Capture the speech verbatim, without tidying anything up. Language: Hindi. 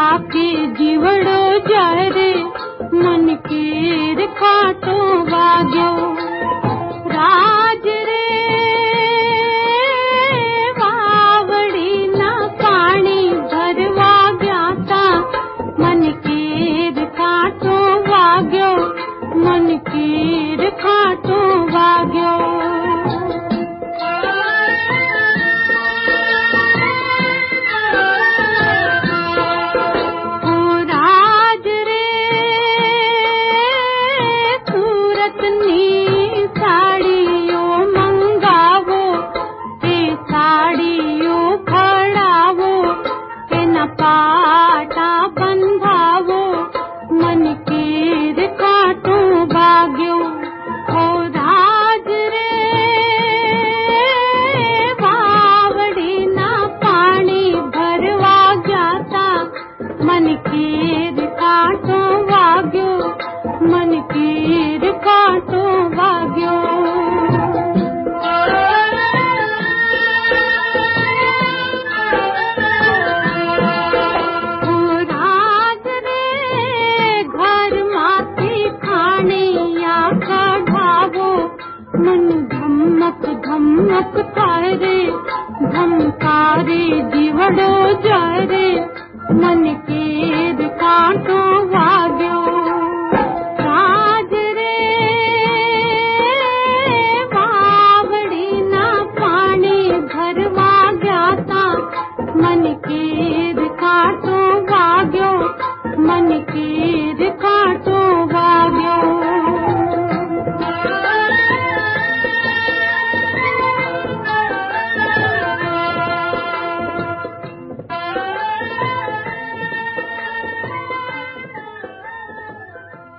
के जीवड़ो जाए रे मन के खाटो वाग्यो राज रे वावड़ी ना पानी भरवा गयाता मन के खाटो वाग्यो मन के खाटो वाग्यो पाटा बंधावो मन के काटो भाग्यो हो राज रे बावड़ी ना पानी भरवा जाता मन के काटो भाग्यो मन के काटो भाग्यो मन धमक धमक थारे रे धमकारे जीवड़ो जाए रे मन के कांटो वाग्यो राज रे बावड़ी ना पानी भरवा गयाता मन के कांटो वाग्यो मन के